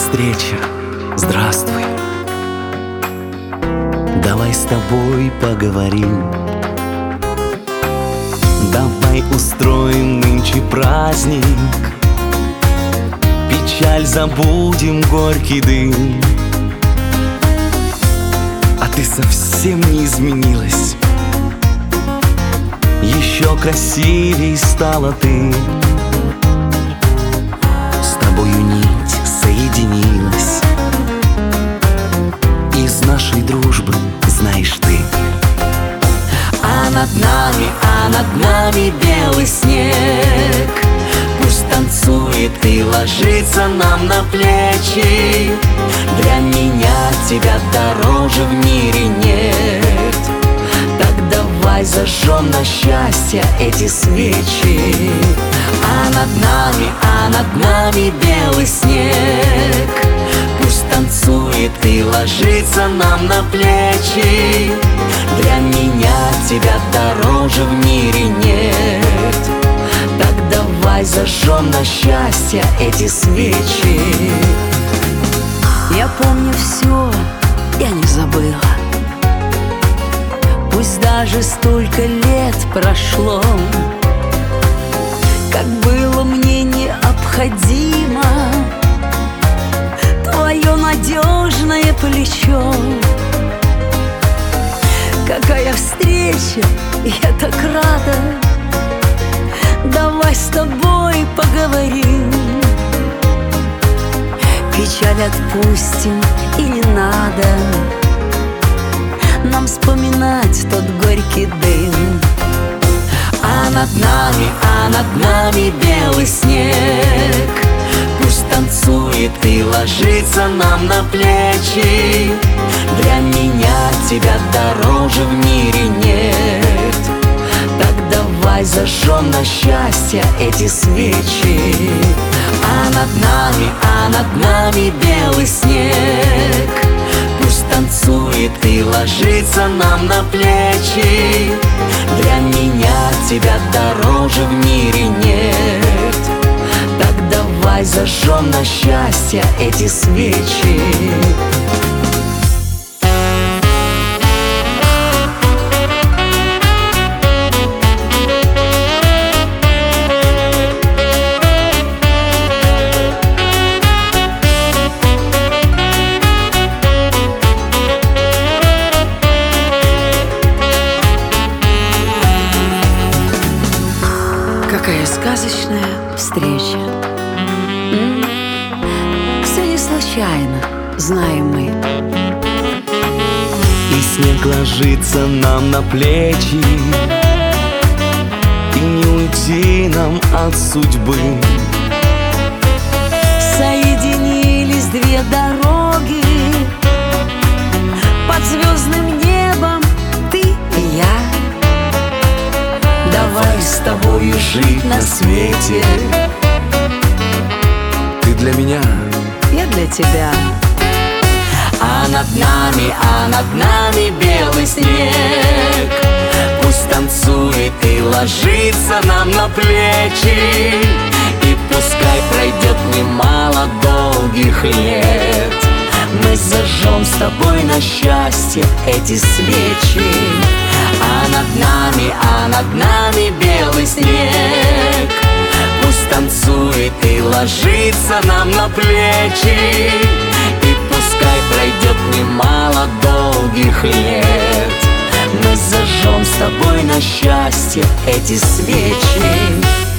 встреча, здравствуй. Давай с тобой поговорим. Давай устроим нынче праздник. Печаль забудем, горький дым. А ты совсем не изменилась. Еще красивей стала ты. С тобою нить соединилась. Из нашей дружбы знаешь ты. А над нами белый снег. Пусть танцует и ложится нам на плечи. Для меня тебя дороже в мире нет. Так давай зажжем на счастье эти свечи. А над нами белый снег. Пусть танцует и ложится нам на плечи. Для меня тебя дороже в мире нет. Так давай зажжем на счастье эти свечи. Я помню все, я не забыла. Пусть даже столько лет прошло. Как было мне необходимо твое надежное плечо. Какая встреча, я так рада. Давай с тобой поговорим. Печаль отпустим и не надо нам вспоминать тот горький дым. А над нами белый снег. Пусть танцует и ложится нам на плечи. Для меня тебя дороже в мире нет. Так давай зажжем на счастье эти свечи. А над нами белый снег. Пусть танцует и ложится нам на плечи. Для меня тебя дороже в мире нет. Так давай зажжем на счастье эти свечи. Какая сказочная встреча. Все не случайно, знаем мы. И снег ложится нам на плечи. И не уйти нам от судьбы. Соединились две дороги. Под звездным небом ты и я. Давай с тобой жить на свете. Ты для меня, Я для тебя. А над нами белый снег. Пусть танцует и ложится нам на плечи. И пускай пройдет немало долгих лет. Мы зажжем с тобой на счастье эти свечи. А над нами белый снег. Пусть танцует и ложится нам на плечи. И пускай пройдет немало долгих лет. Мы зажжем с тобой на счастье эти свечи.